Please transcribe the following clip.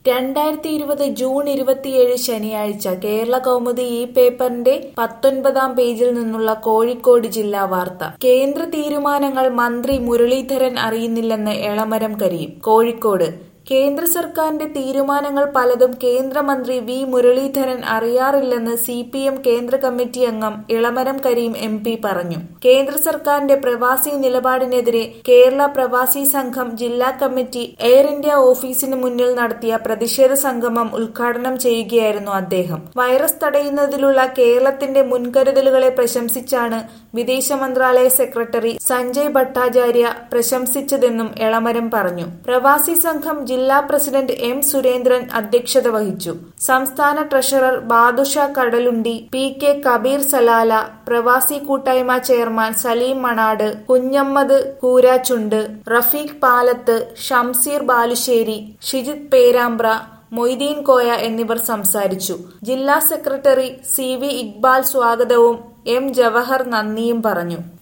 2020 June 27 ശനിയാഴ്ച കേരള കൗമുദി ഈ പേപ്പറിന്റെ 19-ാം പേജിൽ നിന്നുള്ള കോഴിക്കോട് ജില്ലാ വാർത്ത. കേന്ദ്ര തീരുമാനങ്ങൾ മന്ത്രി മുരളീധരൻ അറിയുന്നില്ലെന്ന് എളമരം കരീം. കോഴിക്കോട് കേന്ദ്ര സർക്കാരിന്റെ തീരുമാനങ്ങൾ പലതും കേന്ദ്രമന്ത്രി വി മുരളീധരൻ അറിയാറില്ലെന്ന് CPM കേന്ദ്ര കമ്മിറ്റി അംഗം ഇളമരം കരീം MP പറഞ്ഞു. കേന്ദ്ര സർക്കാരിന്റെ പ്രവാസി നിലപാടിനെതിരെ കേരള പ്രവാസി സംഘം ജില്ലാ കമ്മിറ്റി എയർ ഇന്ത്യ ഓഫീസിന് മുന്നിൽ നടത്തിയ പ്രതിഷേധ സംഗമം ഉദ്ഘാടനം ചെയ്യുകയായിരുന്നു അദ്ദേഹം. വൈറസ് തടയുന്നതിലുള്ള കേരളത്തിന്റെ മുൻകരുതലുകളെ പ്രശംസിച്ചാണ് വിദേശ മന്ത്രാലയ സെക്രട്ടറി സഞ്ജയ് ഭട്ടാചാര്യ പ്രശംസിച്ചതെന്നും എളമരം പറഞ്ഞു. പ്രവാസി സംഘം ജില്ലാ പ്രസിഡന്റ് M സുരേന്ദ്രൻ അധ്യക്ഷത വഹിച്ചു. സംസ്ഥാന ട്രഷറർ ബാദുഷ കടലുണ്ടി, PK കബീർ സലാല, പ്രവാസി കൂട്ടായ്മ ചെയർമാൻ സലീം മണാട്, കുഞ്ഞമ്മദ് കൂരാച്ചുണ്ട്, റഫീഖ് പാലത്ത്, ഷംസീർ ബാലുശ്ശേരി, ഷിജിത് പേരാമ്പ്ര, മൊയ്തീൻ കോയ എന്നിവർ സംസാരിച്ചു. ജില്ലാ സെക്രട്ടറി CV ഇക്ബാൽ സ്വാഗതവും M ജവഹർ നന്ദിയും പറഞ്ഞു.